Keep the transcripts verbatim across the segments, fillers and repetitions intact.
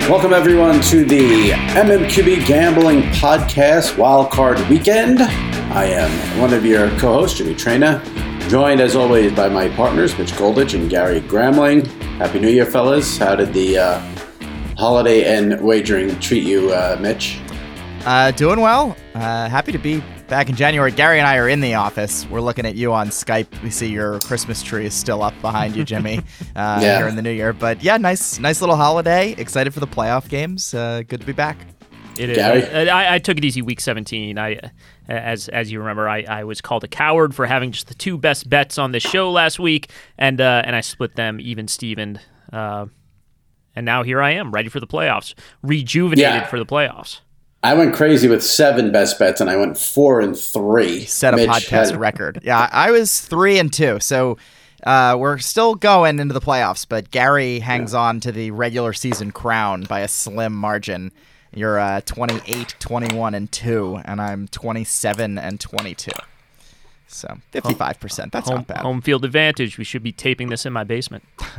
Welcome, everyone, to the M M Q B Gambling Podcast Wildcard Weekend. I am one of your co-hosts, Jimmy Traina, joined, as always, by my partners, Mitch Goldich and Gary Gramling. Happy New Year, fellas. How did the uh, holiday and wagering treat you, uh, Mitch? Uh, doing well. Uh, happy to be back in January. Gary and I are in the office. We're looking at you on Skype. We see your Christmas tree is still up behind you, Jimmy, uh, yeah. here in the new year. But yeah, nice nice little holiday. Excited for the playoff games. Uh, good to be back. It is. Gary? I, I took it easy week seventeen. I, as as you remember, I, I was called a coward for having just the two best bets on this show last week, and uh, and I split them even Steven. Uh, and now here I am, ready for the playoffs, rejuvenated Yeah. for the playoffs. I went crazy with seven best bets, and I went four and three. Set a Mitch podcast had- record. Yeah, I was three and two. So uh, we're still going into the playoffs, but Gary hangs Yeah. on to the regular season crown by a slim margin. You're uh, twenty-eight, twenty-one, and two, and I'm twenty-seven and twenty-two. So fifty-five percent. That's home, not bad. Home field advantage. We should be taping this in my basement.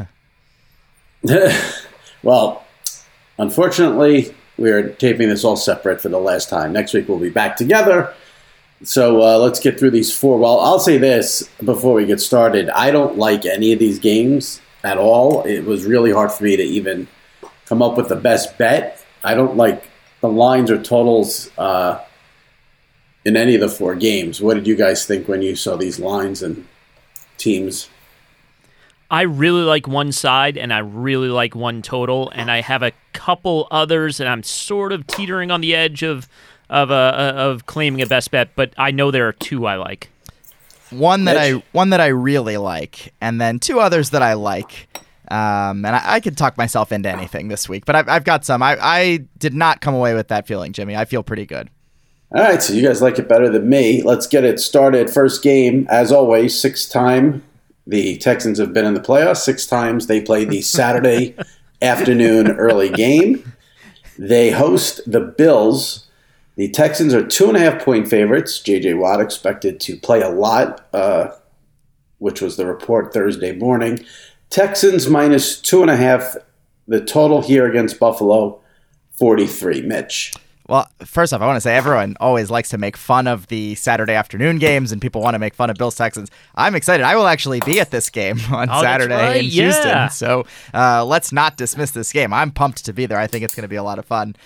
Well, unfortunately, we are taping this all separate for the last time. Next week, we'll be back together. So uh, let's get through these four. Well, I'll say this before we get started. I don't like any of these games at all. It was really hard for me to even come up with the best bet. I don't like the lines or totals uh, in any of the four games. What did you guys think when you saw these lines and teams? I really like one side, and I really like one total, and I have a couple others, and I'm sort of teetering on the edge of of uh, of claiming a best bet, but I know there are two I like. One that Mitch? I one that I really like, and then two others that I like. Um, and I, I could talk myself into anything this week, but I've, I've got some. I, I did not come away with that feeling, Jimmy. I feel pretty good. All right, so you guys like it better than me. Let's get it started. First game, as always, six time. The Texans have been in the playoffs six times. They play the Saturday afternoon early game. They host the Bills. The Texans are two and a half point favorites. J J. Watt expected to play a lot, uh, which was the report Thursday morning. Texans minus two and a half. The total here against Buffalo, forty-three. Mitch. Well, first off, I want to say everyone always likes to make fun of the Saturday afternoon games, and people want to make fun of Bills Texans. I'm excited. I will actually be at this game on Oh, that's Saturday right, in Houston. yeah. So uh, let's not dismiss this game. I'm pumped to be there. I think it's going to be a lot of fun.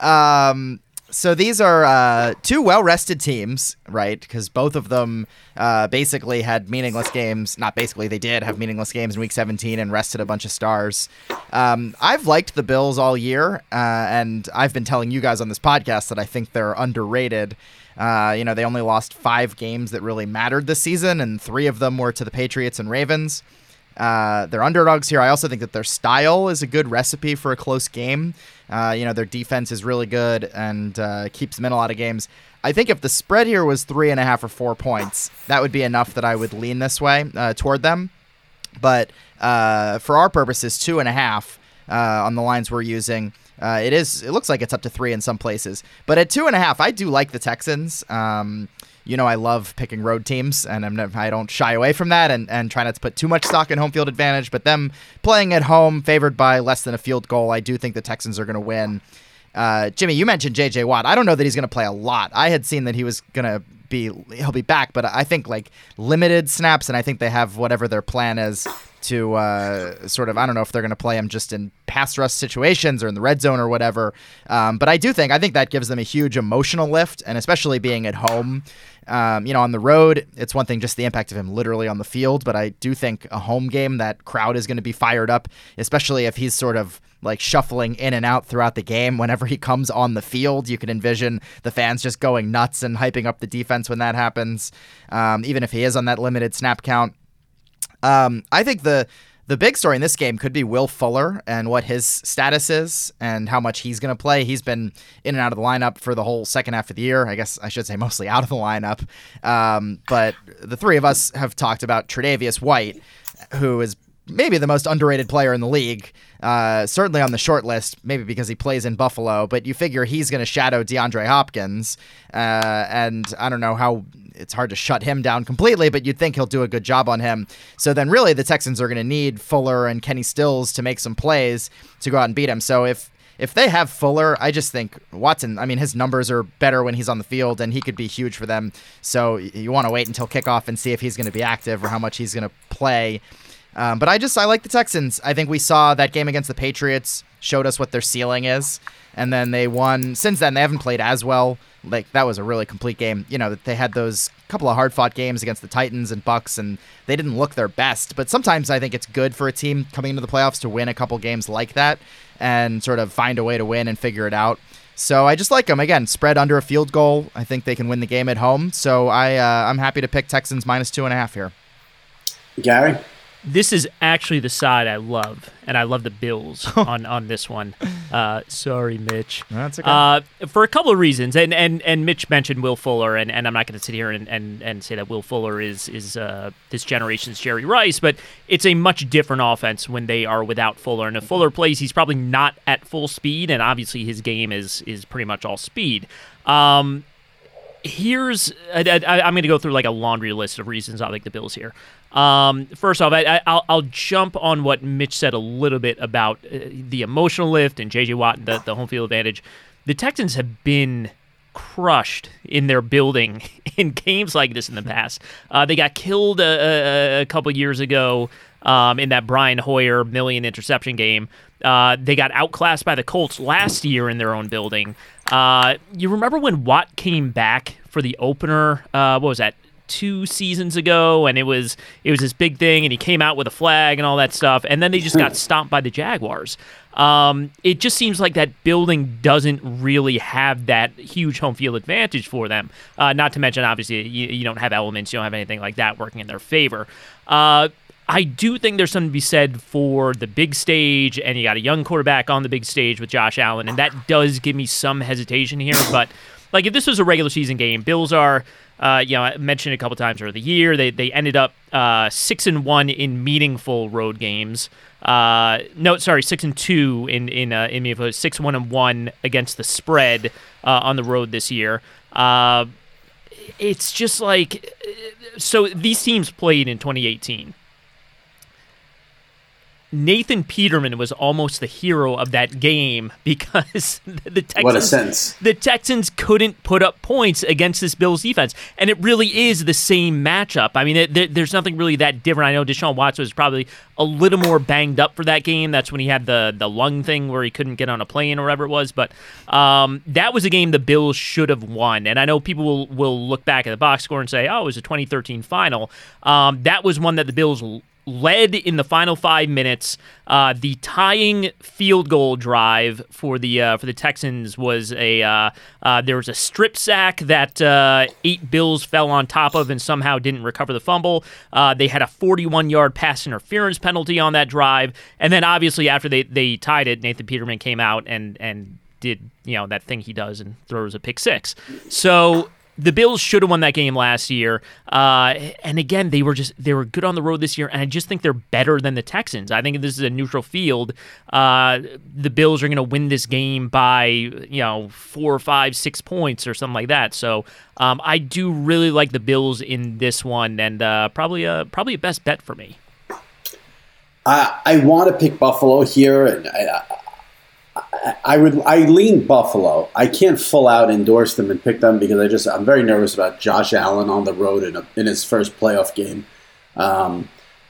Um, so these are uh, two well-rested teams, right? Because both of them uh, basically had meaningless games. Not basically, they did have meaningless games in Week seventeen and rested a bunch of stars. Um, I've liked the Bills all year, uh, and I've been telling you guys on this podcast that I think they're underrated. Uh, you know, they only lost five games that really mattered this season, and three of them were to the Patriots and Ravens. Uh, they're underdogs here. I also think that their style is a good recipe for a close game. Uh, you know, their defense is really good and uh, keeps them in a lot of games. I think if the spread here was three and a half or four points, that would be enough that I would lean this way uh, toward them. But uh, for our purposes, two and a half uh, on the lines we're using. Uh, it is. It looks like it's up to three in some places. But at two and a half, I do like the Texans. Um, You know, I love picking road teams, and I'm never, I don't shy away from that and, and try not to put too much stock in home field advantage. But them playing at home, favored by less than a field goal, I do think the Texans are going to win. Uh, Jimmy, you mentioned J J. Watt. I don't know that he's going to play a lot. I had seen that he was going to be, he'll be back, but I think like limited snaps, and I think they have whatever their plan is to uh, sort of, I don't know if they're going to play him just in pass rush situations or in the red zone or whatever. Um, but I do think, I think that gives them a huge emotional lift, and especially being at home. Um, you know, on the road, it's one thing just the impact of him literally on the field, but I do think a home game, that crowd is going to be fired up, especially if he's sort of like shuffling in and out throughout the game. Whenever he comes on the field, you can envision the fans just going nuts and hyping up the defense when that happens, um, even if he is on that limited snap count. Um, I think the the big story in this game could be Will Fuller and what his status is and how much he's going to play. He's been in and out of the lineup for the whole second half of the year. I guess I should say mostly out of the lineup. Um, but the three of us have talked about Tre'Davious White, who is maybe the most underrated player in the league, uh, certainly on the short list, maybe because he plays in Buffalo, but you figure he's going to shadow DeAndre Hopkins, uh, and I don't know how it's hard to shut him down completely, but you'd think he'll do a good job on him. So then really the Texans are going to need Fuller and Kenny Stills to make some plays to go out and beat him. So if if they have Fuller, I just think Watson, I mean, his numbers are better when he's on the field, and he could be huge for them. So you want to wait until kickoff and see if he's going to be active or how much he's going to play. Um, but I just, I like the Texans. I think we saw that game against the Patriots showed us what their ceiling is. And then they won. Since then, they haven't played as well. Like, that was a really complete game. You know, they had those couple of hard-fought games against the Titans and Bucks, and they didn't look their best. But sometimes I think it's good for a team coming into the playoffs to win a couple games like that and sort of find a way to win and figure it out. So I just like them. Again, spread under a field goal. I think they can win the game at home. So I, uh, I'm happy to pick Texans minus two and a half here. Gary? This is actually the side I love, and I love the Bills on, on this one. Uh, sorry, Mitch. That's okay. Uh, for a couple of reasons, and, and, and Mitch mentioned Will Fuller, and, and I'm not going to sit here and, and, and say that Will Fuller is is uh, this generation's Jerry Rice, but it's a much different offense when they are without Fuller. And if Fuller plays, he's probably not at full speed, and obviously his game is is pretty much all speed. Um, here's I, I, I'm going to go through like a laundry list of reasons I like the Bills here. Um, first off, I, I, I'll, I'll jump on what Mitch said a little bit about uh, the emotional lift and J J Watt and the, the home field advantage. The Texans have been crushed in their building in games like this in the past. Uh, they got killed a, a, a couple years ago um, in that Brian Hoyer million interception game. Uh, they got outclassed by the Colts last year in their own building. Uh, you remember when Watt came back for the opener? Uh, what was that? two seasons ago, and it was it was this big thing, and he came out with a flag and all that stuff, and then they just got stomped by the Jaguars. Um, it just seems like that building doesn't really have that huge home field advantage for them. Uh, not to mention, obviously, you, you don't have elements, you don't have anything like that working in their favor. Uh, I do think there's something to be said for the big stage, and you got a young quarterback on the big stage with Josh Allen, and that does give me some hesitation here, but like if this was a regular season game, Bills are Uh, you know, I mentioned it a couple times over the year. They they ended up uh, six and one in meaningful road games. Uh, no, sorry, six and two in in uh, in meaningful. Six one and one against the spread uh, on the road this year. Uh, it's just like so. These teams played in twenty eighteen. Nathan Peterman was almost the hero of that game because the Texans, what a sense. the Texans couldn't put up points against this Bills defense, and it really is the same matchup. I mean, it, there's nothing really that different. I know Deshaun Watson was probably a little more banged up for that game. That's when he had the the lung thing where he couldn't get on a plane or whatever it was. But um, that was a game the Bills should have won. And I know people will, will look back at the box score and say, oh, it was a twenty thirteen final. Um, that was one that the Bills led in the final five minutes. Uh, the tying field goal drive for the uh, for the Texans was a uh, uh, there was a strip sack that uh, eight Bills fell on top of and somehow didn't recover the fumble. Uh, they had a forty-one yard pass interference penalty on that drive, and then obviously after they, they tied it, Nathan Peterman came out and and did you know that thing he does and throws a pick six. So the Bills should have won that game last year, uh, and again, they were just they were good on the road this year, and I just think they're better than the Texans. I think if this is a neutral field, uh, the Bills are going to win this game by you know four, five, six points or something like that. So um, I do really like the Bills in this one, and uh, probably a probably a best bet for me. I I want to pick Buffalo here, and I, I, I would I lean Buffalo. I can't full out endorse them and pick them because I just I'm very nervous about Josh Allen on the road in a, in his first playoff game. Um,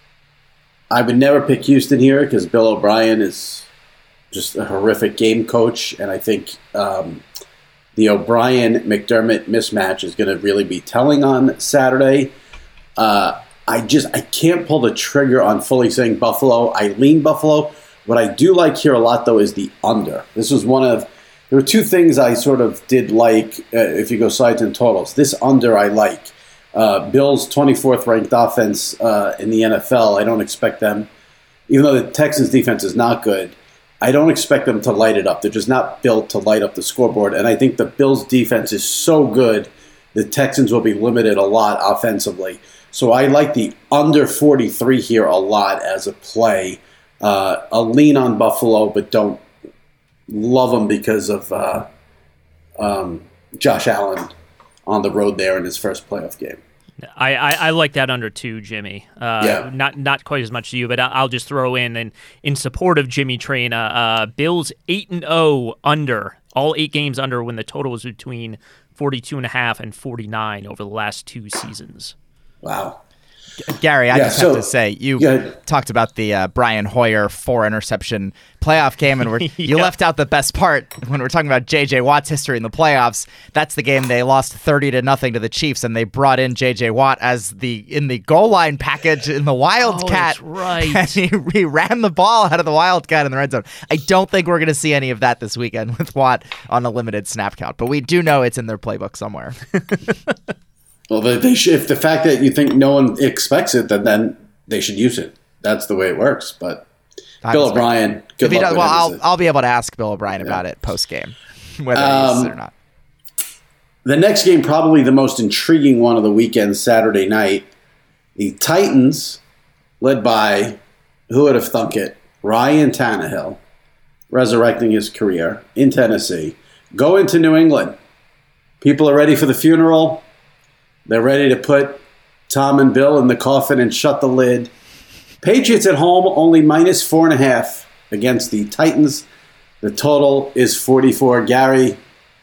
I would never pick Houston here because Bill O'Brien is just a horrific game coach, and I think um, the O'Brien-McDermott mismatch is going to really be telling on Saturday. Uh, I just I can't pull the trigger on fully saying Buffalo. I lean Buffalo. What I do like here a lot, though, is the under. This was one of there were two things I sort of did like. Uh, if you go sides and totals, this under I like. Uh, Bills twenty-fourth ranked offense uh, in the N F L. I don't expect them, even though the Texans defense is not good. I don't expect them to light it up. They're just not built to light up the scoreboard. And I think the Bills defense is so good, the Texans will be limited a lot offensively. So I like the under forty-three here a lot as a play. Uh, a lean on Buffalo, but don't love them because of uh, um, Josh Allen on the road there in his first playoff game. I, I, I like that under too, Jimmy. Uh, yeah. Not not quite as much to you, but I'll just throw in and in support of Jimmy Traina, uh, Bills eight and oh under, all eight games under when the total was between forty-two and a half and forty-nine over the last two seasons. Wow. Gary, I yeah, just so, have to say, you yeah. talked about the uh, Brian Hoyer four interception playoff game, and we're, yeah. you left out the best part when we're talking about J J Watt's history in the playoffs. That's the game they lost thirty to nothing to the Chiefs, and they brought in J J Watt as the in the goal line package in the Wildcat. Oh, that's right. And he, he ran the ball out of the Wildcat in the red zone. I don't think we're going to see any of that this weekend with Watt on a limited snap count, but we do know it's in their playbook somewhere. Well, they, they should, if the fact that you think no one expects it, then, then they should use it. That's the way it works. But I Bill O'Brien, good luck does, with well, I'll, it. I'll be able to ask Bill O'Brien yeah. about it post-game, whether um, he uses it or not. The next game, probably the most intriguing one of the weekend, Saturday night. The Titans, led by, who would have thunk it, Ryan Tannehill, resurrecting his career in Tennessee, go into New England. People are ready for the funeral. They're ready to put Tom and Bill in the coffin and shut the lid. Patriots at home, only minus four and a half against the Titans. The total is forty-four. Gary,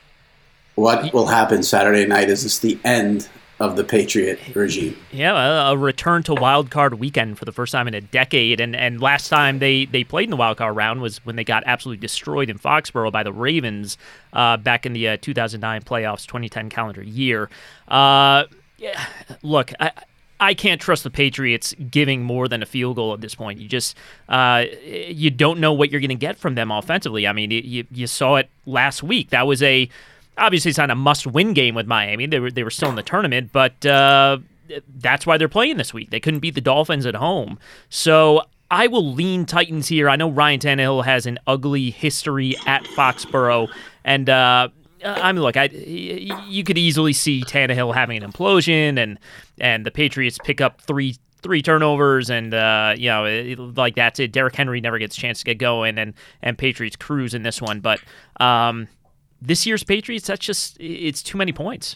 what will happen Saturday night? Is this the end of the Patriot regime? Yeah, a return to wild card weekend for the first time in a decade. And and last time they, they played in the wild card round was when they got absolutely destroyed in Foxborough by the Ravens uh, back in the uh, two thousand nine playoffs, twenty ten calendar year. Uh, yeah, look, I, I can't trust the Patriots giving more than a field goal at this point. You just uh, you don't know what you're going to get from them offensively. I mean, you you saw it last week. That was a obviously it's not a must-win game with Miami. They were they were still in the tournament, but uh, that's why they're playing this week. They couldn't beat the Dolphins at home, so I will lean Titans here. I know Ryan Tannehill has an ugly history at Foxborough, and. Uh, I mean, look, I, you could easily see Tannehill having an implosion, and and the Patriots pick up three three turnovers, and uh, you know, it, like that's it. Derrick Henry never gets a chance to get going, and and Patriots cruise in this one. But um, this year's Patriots, that's just it's too many points.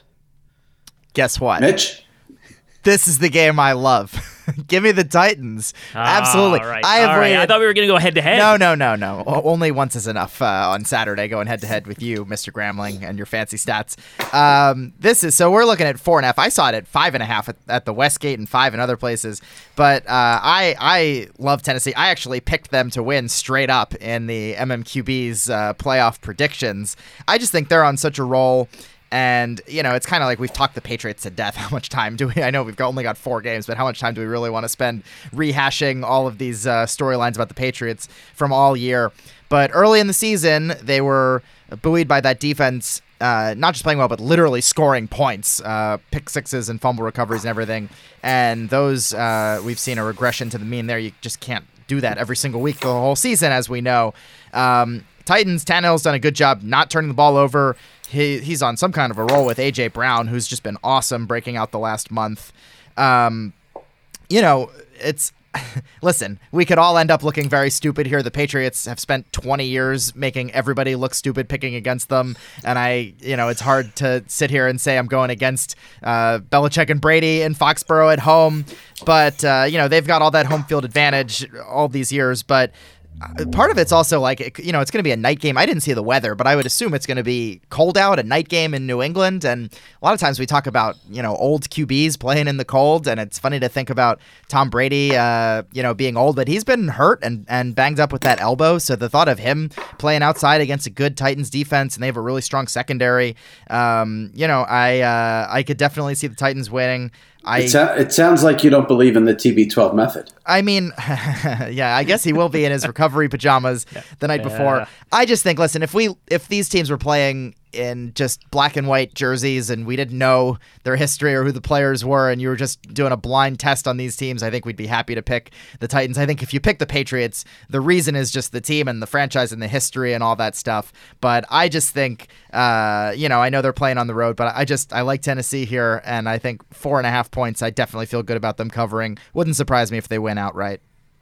Guess what, Mitch? This is the game I love. Give me the Titans. Absolutely. All right. I have All right. waited... I thought we were going to go head to head. No, no, no, no. O- only once is enough uh, on Saturday going head to head with you, Mister Gramling, and your fancy stats. Um, this is so we're looking at four and a half. I saw it at five and a half at, at the Westgate and five in other places. But uh, I I love Tennessee. I actually picked them to win straight up in the M M Q B's uh, playoff predictions. I just think they're on such a roll. And, you know, it's kind of like we've talked the Patriots to death. How much time do we, I know we've got, only got four games, but how much time do we really want to spend rehashing all of these uh, storylines about the Patriots from all year? But early in the season, they were buoyed by that defense, uh, not just playing well, but literally scoring points, uh, pick sixes and fumble recoveries and everything. And those, uh, we've seen a regression to the mean there. You just can't do that every single week the whole season, as we know. Um, Titans, Tannehill's done a good job not turning the ball over. He he's on some kind of a roll with A J Brown, who's just been awesome breaking out the last month. Um, you know, it's listen, we could all end up looking very stupid here. The Patriots have spent twenty years making everybody look stupid picking against them. And I, you know, it's hard to sit here and say I'm going against uh, Belichick and Brady in Foxborough at home. But, uh, you know, they've got all that home field advantage all these years. But part of it's also like, you know, it's going to be a night game. I didn't see the weather, but I would assume it's going to be cold out, a night game in New England. And a lot of times we talk about, you know, old Q Bs playing in the cold. And it's funny to think about Tom Brady, uh, you know, being old, but he's been hurt and, and banged up with that elbow. So the thought of him playing outside against a good Titans defense, and they have a really strong secondary, um, you know, I, uh, I could definitely see the Titans winning. I, it, so- it sounds like you don't believe in the T B twelve method. I mean, yeah, I guess he will be in his recovery pajamas the night before. Yeah. I just think, listen, if we if these teams were playing in just black and white jerseys and we didn't know their history or who the players were and you were just doing a blind test on these teams, I think we'd be happy to pick the Titans. I think if you pick the Patriots, the reason is just the team and the franchise and the history and all that stuff. But I just think, uh, you know, I know they're playing on the road, but I just, I like Tennessee here, and I think four and a half points, I definitely feel good about them covering. Wouldn't surprise me if they win outright.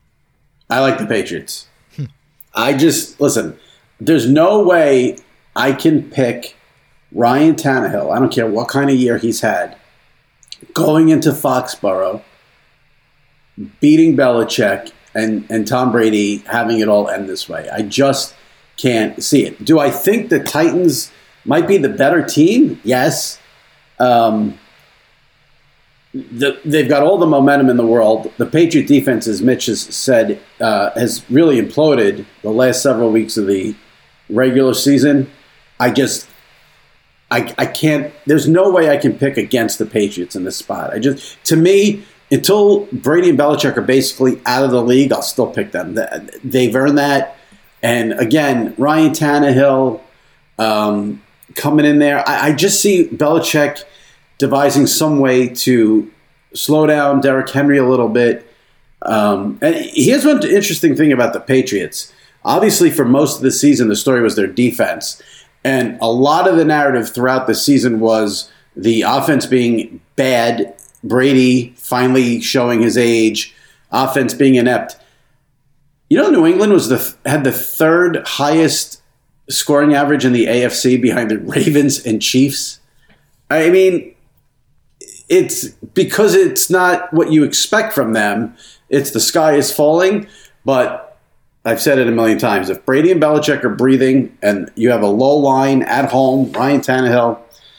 I like the Patriots. I just, listen, there's no way I can pick Ryan Tannehill, I don't care what kind of year he's had, going into Foxborough, beating Belichick, and, and Tom Brady having it all end this way. I just can't see it. Do I think the Titans might be the better team? Yes. Um, the, they've got all the momentum in the world. The Patriot defense, as Mitch has said, uh, has really imploded the last several weeks of the regular season. I just, I, I can't, there's no way I can pick against the Patriots in this spot. I just, to me, until Brady and Belichick are basically out of the league, I'll still pick them. They've earned that. And again, Ryan Tannehill um, coming in there. I, I just see Belichick devising some way to slow down Derrick Henry a little bit. Um, and here's one interesting thing about the Patriots. Obviously, for most of the season, the story was their defense. And a lot of the narrative throughout the season was the offense being bad, Brady finally showing his age, offense being inept. You know, New England was the had the third highest scoring average in the A F C behind the Ravens and Chiefs. I mean, it's because it's not what you expect from them. It's the sky is falling, but I've said it a million times. If Brady and Belichick are breathing and you have a low line at home, Ryan Tannehill,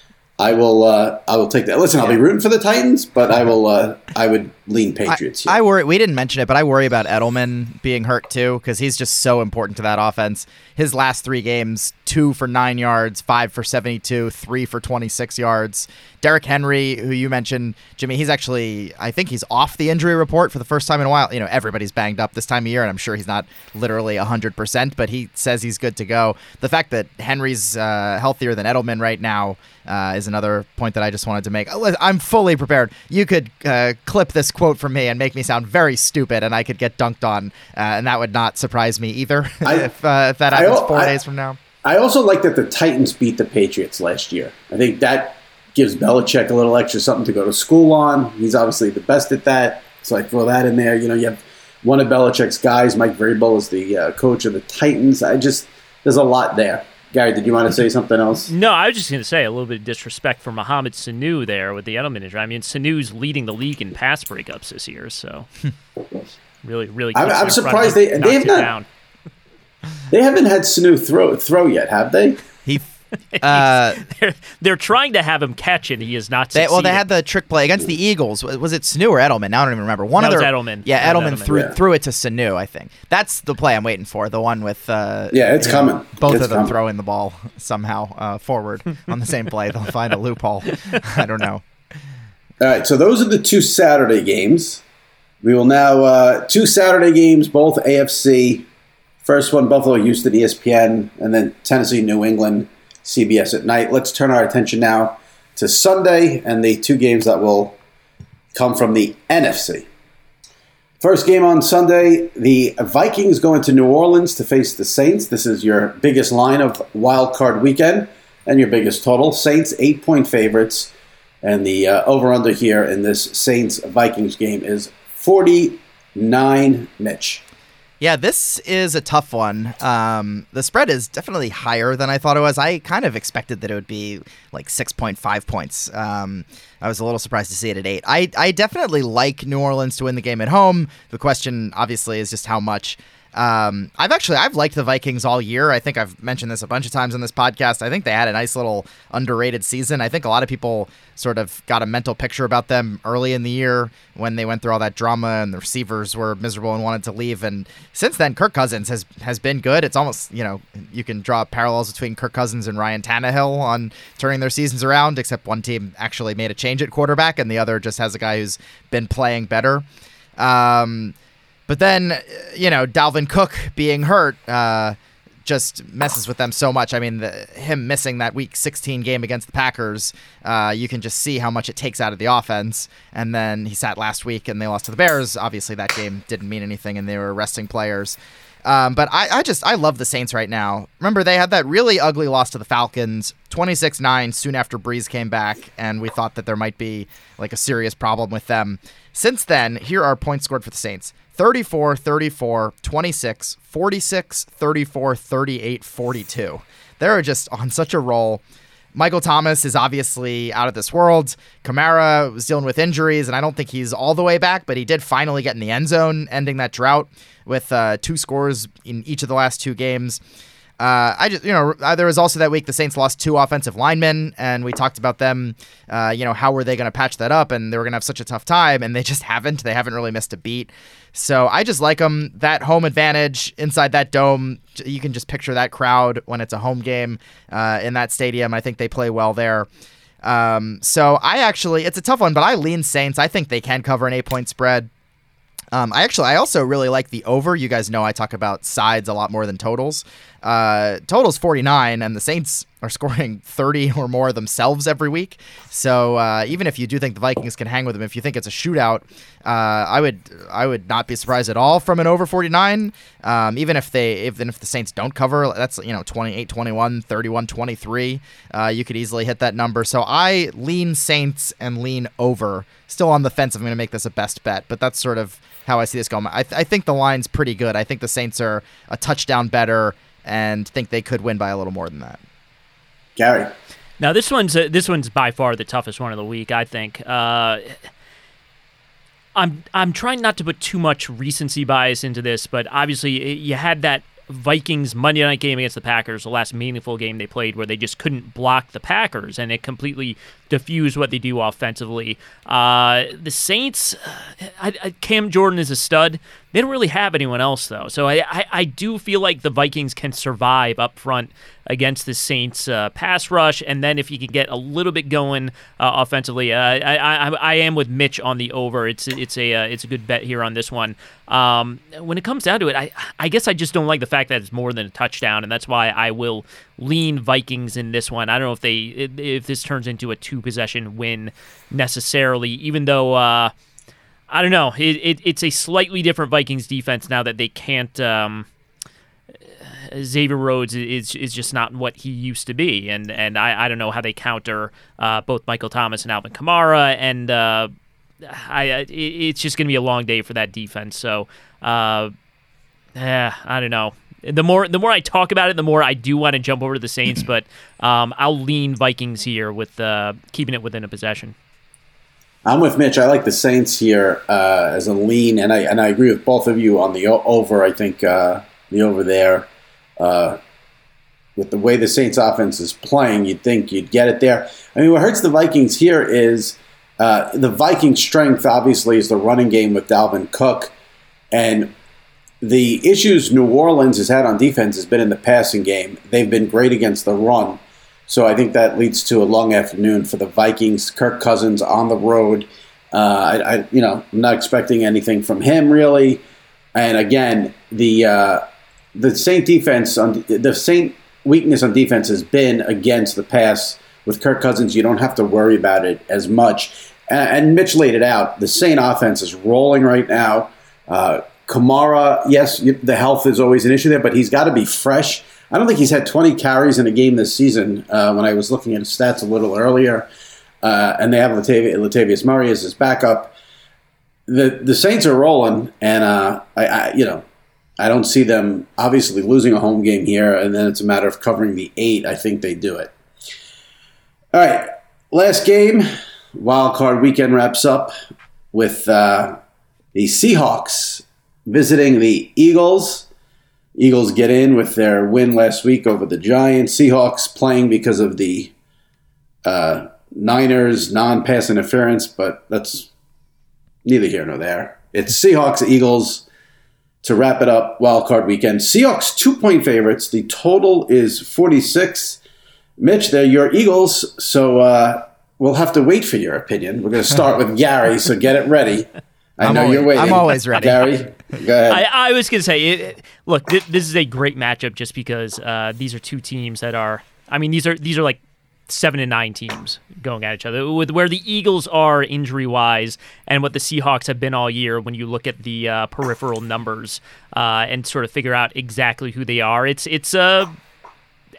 I will. Uh, I will take that. Listen, I'll be rooting for the Titans, but I will. Uh, I would lean Patriots. I, I worry. We didn't mention it, but I worry about Edelman being hurt too because he's just so important to that offense. His last three games: two for nine yards, five for seventy-two, three for twenty-six yards. Derrick Henry, who you mentioned, Jimmy, he's actually. I think he's off the injury report for the first time in a while. You know, everybody's banged up this time of year, and I'm sure he's not literally a hundred percent, but he says he's good to go. The fact that Henry's uh, healthier than Edelman right now. Uh, is another point that I just wanted to make. I'm fully prepared. You could uh, clip this quote from me and make me sound very stupid, and I could get dunked on, uh, and that would not surprise me either I, if, uh, if that happens I, four I, days from now. I also like that the Titans beat the Patriots last year. I think that gives Belichick a little extra something to go to school on. He's obviously the best at that, so I throw that in there. You know, you have one of Belichick's guys, Mike Vrabel, is the uh, coach of the Titans. I just there's a lot there. Gary, did you want to say something else? No, I was just going to say a little bit of disrespect for Mohamed Sanu there with the Edelman injury. I mean, Sanu's leading the league in pass breakups this year, so really, really. I'm, I'm surprised they they have not. Down. They haven't had Sanu throw throw yet, have they? He. Uh, they're, they're trying to have him catch it. He has not succeeded. They, well, they had the trick play against the Eagles. Was it Sanu or Edelman? Now I don't even remember. One that of their, was Edelman. Yeah, that Edelman, Edelman threw yeah. threw it to Sanu. I think that's the play I'm waiting for. The one with uh, yeah, it's coming. Both it's of them coming. throwing the ball somehow uh, forward on the same play. They'll find a loophole. I don't know. All right, so those are the two Saturday games. We will now uh, two Saturday games, both A F C. First one, Buffalo, Houston, E S P N, and then Tennessee, New England. C B S at night. Let's turn our attention now to Sunday and the two games that will come from the N F C. First game on Sunday, the Vikings go into New Orleans to face the Saints. This is your biggest line of Wild Card Weekend and your biggest total. Saints, eight-point favorites. And the uh, over-under here in this Saints-Vikings game is forty-nine, Mitch. Yeah, this is a tough one. Um, the spread is definitely higher than I thought it was. I kind of expected that it would be like six point five points. Um, I was a little surprised to see it at eight. I, I definitely like New Orleans to win the game at home. The question, obviously, is just how much. Um, I've actually I've liked the Vikings all year. I think I've mentioned this a bunch of times on this podcast. I think they had a nice little underrated season. I think a lot of people sort of got a mental picture about them early in the year when they went through all that drama and the receivers were miserable and wanted to leave. And since then, Kirk Cousins has has been good. It's almost, you know, you can draw parallels between Kirk Cousins and Ryan Tannehill on turning their seasons around, except one team actually made a change at quarterback and the other just has a guy who's been playing better. Um, But then, you know, Dalvin Cook being hurt uh, just messes with them so much. I mean, the, him missing that week sixteen game against the Packers, uh, you can just see how much it takes out of the offense. And then he sat last week and they lost to the Bears. Obviously, that game didn't mean anything and they were resting players. Um, but I, I just, I love the Saints right now. Remember, they had that really ugly loss to the Falcons, twenty-six nine, soon after Breeze came back, and we thought that there might be like a serious problem with them. Since then, here are points scored for the Saints. thirty-four, thirty-four, twenty-six, forty-six, thirty-four, thirty-eight, forty-two. They're just on such a roll. Michael Thomas is obviously out of this world. Kamara was dealing with injuries, and I don't think he's all the way back, but he did finally get in the end zone, ending that drought with uh, two scores in each of the last two games. Uh, I just, you know, there was also that week the Saints lost two offensive linemen, and we talked about them. Uh, you know, how were they going to patch that up? And they were going to have such a tough time, and they just haven't. They haven't really missed a beat. So I just like them. That home advantage inside that dome, you can just picture that crowd when it's a home game uh, in that stadium. I think they play well there. Um, so I actually, it's a tough one, but I lean Saints. I think they can cover an eight-point spread. Um, I actually, I also really like the over. You guys know I talk about sides a lot more than totals. Uh, totals forty-nine, and the Saints are scoring thirty or more themselves every week. So uh, even if you do think the Vikings can hang with them, if you think it's a shootout, uh, I would I would not be surprised at all from an over forty-nine. Um, even if they even if the Saints don't cover, that's you know twenty-eight twenty-one, thirty-one twenty-three. Uh, you could easily hit that number. So I lean Saints and lean over. Still on the fence. I'm going to make this a best bet, but that's sort of how I see this going. I, th- I think the line's pretty good. I think the Saints are a touchdown better and think they could win by a little more than that. Gary. Now this one's uh, this one's by far the toughest one of the week, I think. Uh, I'm I'm trying not to put too much recency bias into this, but obviously you had that Vikings Monday night game against the Packers, the last meaningful game they played, where they just couldn't block the Packers, and it completely diffused what they do offensively. Uh, the Saints, I, I, Cam Jordan is a stud. They don't really have anyone else, though. So I, I, I do feel like the Vikings can survive up front against the Saints uh, pass rush, and then if you can get a little bit going uh, offensively, uh, I, I I am with Mitch on the over. It's it's a uh, it's a good bet here on this one. Um, when it comes down to it, I I guess I just don't like the fact that it's more than a touchdown, and that's why I will lean Vikings in this one. I don't know if they if this turns into a two possession win necessarily, even though uh, I don't know. It, it it's a slightly different Vikings defense now that they can't. Um, Xavier Rhodes is is just not what he used to be, and and I, I don't know how they counter uh, both Michael Thomas and Alvin Kamara, and uh, I it, it's just going to be a long day for that defense. So, uh, yeah, I don't know. The more the more I talk about it, the more I do want to jump over to the Saints, but um, I'll lean Vikings here with uh, keeping it within a possession. I'm with Mitch. I like the Saints here uh, as a lean, and I and I agree with both of you on the over. I think uh, the over there. Uh, with the way the Saints offense is playing, you'd think you'd get it there. I mean, what hurts the Vikings here is uh, the Vikings' strength, obviously, is the running game with Dalvin Cook. And the issues New Orleans has had on defense has been in the passing game. They've been great against the run. So I think that leads to a long afternoon for the Vikings. Kirk Cousins on the road. Uh, I, I, you know, I'm not expecting anything from him, really. And again, the... Uh, The Saint defense, on the Saint weakness on defense has been against the pass. With Kirk Cousins, you don't have to worry about it as much. And, and Mitch laid it out. The Saint offense is rolling right now. Uh, Kamara, yes, the health is always an issue there, but he's got to be fresh. I don't think he's had twenty carries in a game this season. Uh, when I was looking at his stats a little earlier, uh, and they have Latav- Latavius Murray as his backup. The the Saints are rolling, and uh, I, I you know. I don't see them obviously losing a home game here, and then it's a matter of covering the eight. I think they do it. All right, last game. Wild card weekend wraps up with uh, the Seahawks visiting the Eagles. Eagles get in with their win last week over the Giants. Seahawks playing because of the uh, Niners non-pass interference, but that's neither here nor there. It's Seahawks, Eagles. To wrap it up, wild card weekend. Seahawks two-point favorites. The total is forty-six. Mitch, they're your Eagles, so uh, we'll have to wait for your opinion. We're going to start with Gary, so get it ready. I I'm know always, you're waiting. I'm always ready. Gary, go ahead. I, I was going to say, it, look, th- this is a great matchup just because uh, these are two teams that are, I mean, these are these are like seven and nine teams going at each other, with where the Eagles are injury wise and what the Seahawks have been all year. When you look at the uh, peripheral numbers uh, and sort of figure out exactly who they are, it's it's uh,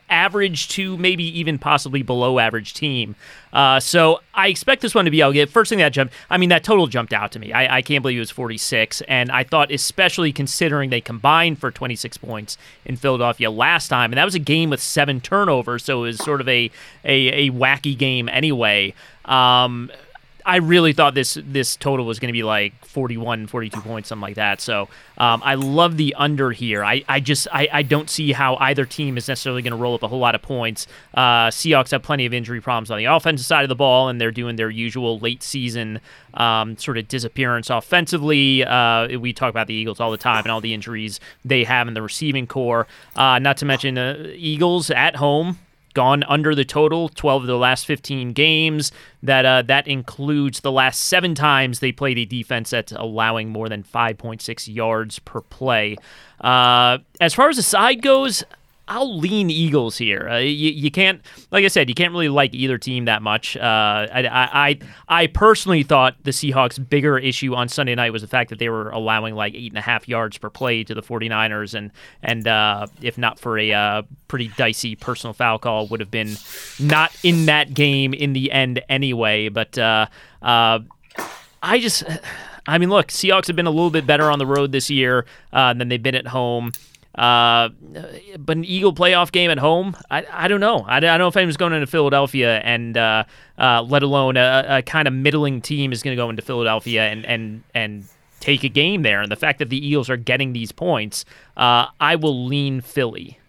average to maybe even possibly below average team. Uh, so I expect this one to be able to get first thing that jumped. I mean, that total jumped out to me. I, I can't believe it was forty-six. And I thought, especially considering they combined for twenty-six points in Philadelphia last time, and that was a game with seven turnovers. So it was sort of a, a, a wacky game anyway. Um, I really thought this this total was going to be like forty-one, forty-two points, something like that. So um, I love the under here. I, I just I, I don't see how either team is necessarily going to roll up a whole lot of points. Uh, Seahawks have plenty of injury problems on the offensive side of the ball, and they're doing their usual late season um, sort of disappearance offensively. Uh, we talk about the Eagles all the time and all the injuries they have in the receiving core. Uh, not to mention uh, Eagles at home. Gone under the total twelve of the last fifteen games. That uh, that includes the last seven times they played a defense that's allowing more than five point six yards per play. Uh, as far as the side goes, I'll lean Eagles here. Uh, you, you can't, like I said, you can't really like either team that much. Uh, I, I I personally thought the Seahawks' bigger issue on Sunday night was the fact that they were allowing like eight and a half yards per play to the 49ers, and and uh, if not for a uh, pretty dicey personal foul call, would have been not in that game in the end anyway. But uh, uh, I just, I mean, look, Seahawks have been a little bit better on the road this year uh, than they've been at home. Uh, but an Eagle playoff game at home, I, I don't know. I, I don't know if anyone's going into Philadelphia, and uh, uh, let alone a, a kind of middling team is going to go into Philadelphia and, and, and take a game there. And the fact that the Eagles are getting these points, uh, I will lean Philly.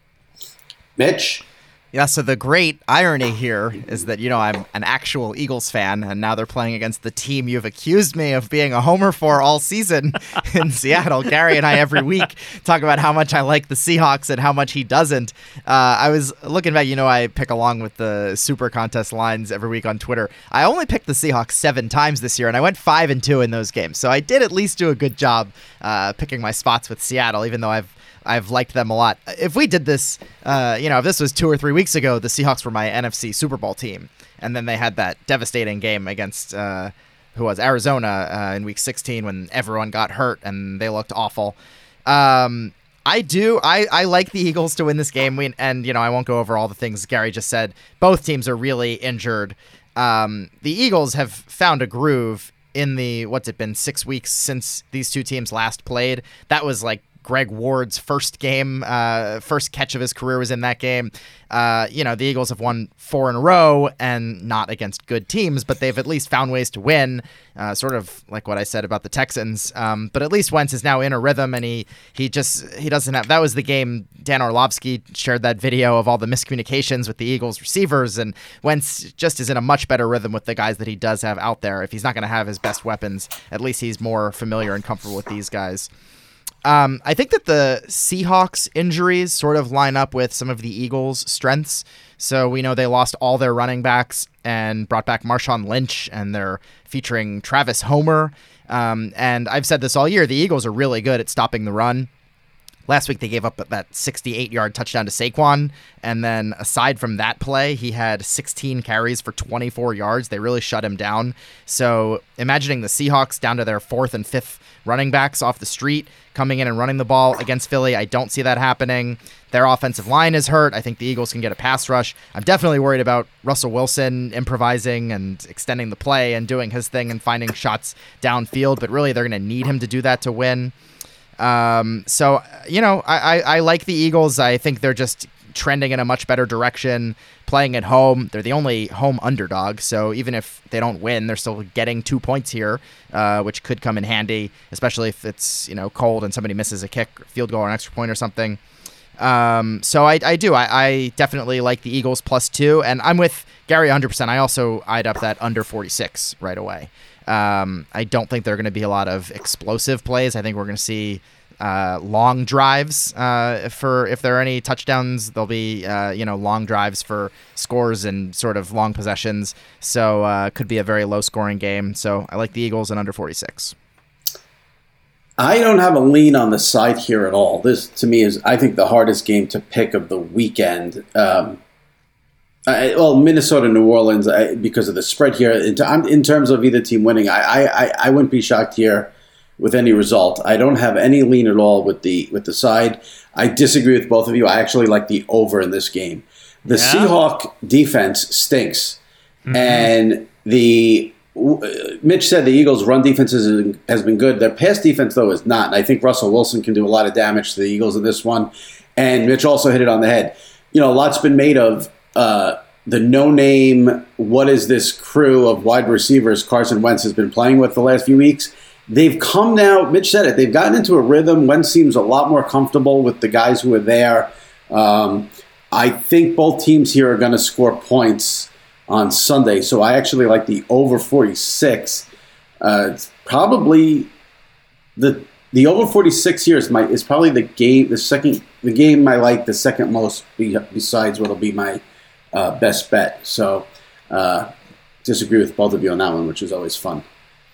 Mitch? Yeah, so the great irony here is that, you know, I'm an actual Eagles fan, and now they're playing against the team you've accused me of being a homer for all season in Seattle. Gary and I every week talk about how much I like the Seahawks and how much he doesn't. Uh, I was looking back, you know, I pick along with the Super Contest lines every week on Twitter. I only picked the Seahawks seven times this year, and I went five and two in those games. So I did at least do a good job uh, picking my spots with Seattle, even though I've I've liked them a lot. If we did this, uh, you know, if this was two or three weeks ago, the Seahawks were my N F C Super Bowl team. And then they had that devastating game against, uh, who was Arizona uh, in week sixteen when everyone got hurt and they looked awful. Um, I do. I, I like the Eagles to win this game. We, and, you know, I won't go over all the things Gary just said. Both teams are really injured. Um, the Eagles have found a groove in the, what's it been, six weeks since these two teams last played. That was like Greg Ward's first game, uh, first catch of his career was in that game. Uh, you know, the Eagles have won four in a row and not against good teams, but they've at least found ways to win, uh, sort of like what I said about the Texans. Um, but at least Wentz is now in a rhythm, and he he just, he doesn't have, that was the game Dan Orlovsky shared that video of all the miscommunications with the Eagles receivers, and Wentz just is in a much better rhythm with the guys that he does have out there. If he's not going to have his best weapons, at least he's more familiar and comfortable with these guys. Um, I think that the Seahawks injuries sort of line up with some of the Eagles' strengths. So we know they lost all their running backs and brought back Marshawn Lynch, and they're featuring Travis Homer. Um, and I've said this all year, the Eagles are really good at stopping the run. Last week they gave up that sixty-eight-yard touchdown to Saquon, and then aside from that play, he had sixteen carries for twenty-four yards. They really shut him down. So imagining the Seahawks down to their fourth and fifth running backs off the street, coming in and running the ball against Philly, I don't see that happening. Their offensive line is hurt. I think the Eagles can get a pass rush. I'm definitely worried about Russell Wilson improvising and extending the play and doing his thing and finding shots downfield, but really they're going to need him to do that to win. Um, so, you know, I, I, I like the Eagles. I think they're just trending in a much better direction, playing at home. They're the only home underdog, so even if they don't win, they're still getting two points here, uh, which could come in handy, especially if it's, you know, cold and somebody misses a kick, field goal, or an extra point or something. Um, so I, I do. I, I definitely like the Eagles plus two, and I'm with Gary one hundred percent. I also eyed up that under forty-six right away. Um, I don't think there are going to be a lot of explosive plays. I think we're going to see uh, long drives uh, for if there are any touchdowns. There'll be uh, you know long drives for scores and sort of long possessions. So uh, could be a very low scoring game. So I like the Eagles and under forty-six. I don't have a lean on the side here at all. This to me is I think the hardest game to pick of the weekend. Um, I, well, Minnesota, New Orleans, I, because of the spread here. In, in terms of either team winning, I, I, I wouldn't be shocked here with any result. I don't have any lean at all with the with the side. I disagree with both of you. I actually like the over in this game. The yeah. Seahawk defense stinks, mm-hmm. and the Mitch said the Eagles' run defense is, has been good. Their pass defense, though, is not. And I think Russell Wilson can do a lot of damage to the Eagles in this one. And Mitch also hit it on the head. You know, a lot's been made of uh, the no-name, what is this crew of wide receivers Carson Wentz has been playing with the last few weeks. They've come now, Mitch said it, they've gotten into a rhythm. Wentz seems a lot more comfortable with the guys who are there. Um, I think both teams here are going to score points on Sunday, so I actually like the over forty-six. Uh, it's probably the the over forty-six here is my is probably the game the second the game I like the second most be, besides what'll be my uh, best bet. So uh, disagree with both of you on that one, which is always fun.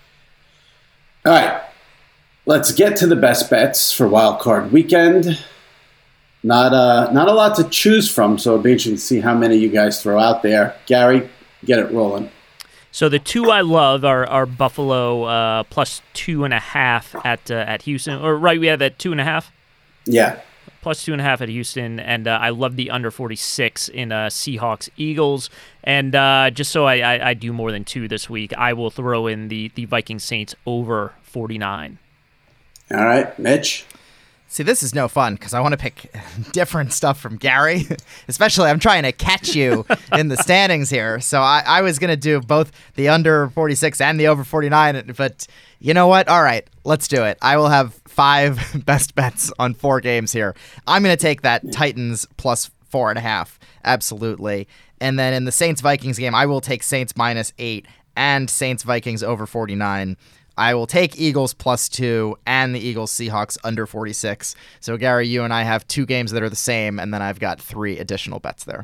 All right, let's get to the best bets for Wild Card Weekend. Not uh, not a lot to choose from, so it'll be interesting to see how many you guys throw out there. Gary, get it rolling. So the two I love are, are Buffalo uh, plus two and a half at uh, at Houston. Or right, we have that two and a half. Yeah, plus two and a half at Houston, and uh, I love the under forty-six in uh, Seahawks Eagles. And uh, just so I, I, I do more than two this week, I will throw in the the Vikings Saints over forty-nine. All right, Mitch. See, this is no fun because I want to pick different stuff from Gary. Especially, I'm trying to catch you in the standings here. So I, I was going to do both the under forty-six and the over forty-nine. But you know what? All right, let's do it. I will have five best bets on four games here. I'm going to take that Titans plus four and a half. Absolutely. And then in the Saints-Vikings game, I will take Saints minus eight and Saints-Vikings over forty-nine. I will take Eagles plus two and the Eagles Seahawks under forty-six. So, Gary, you and I have two games that are the same, and then I've got three additional bets there.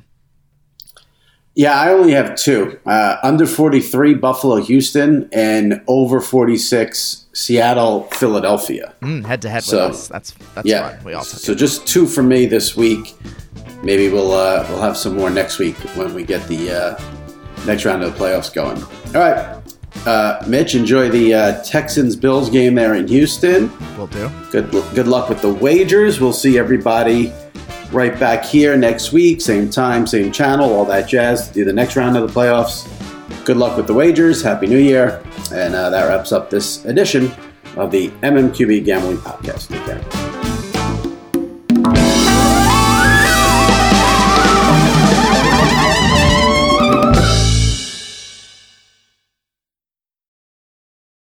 Yeah, I only have two. Uh, under forty-three, Buffalo, Houston, and over forty-six, Seattle, Philadelphia. Mm, head-to-head so, with us. That's, that's yeah. fun. We also so just two for me this week. Maybe we'll uh, we'll have some more next week when we get the uh, next round of the playoffs going. All right. Uh, Mitch, enjoy the uh, Texans-Bills game there in Houston. Will do. Good good luck with the wagers. We'll see everybody right back here next week. Same time, same channel, all that jazz to do the next round of the playoffs. Good luck with the wagers. Happy New Year. And uh, that wraps up this edition of the M M Q B Gambling Podcast. Take care.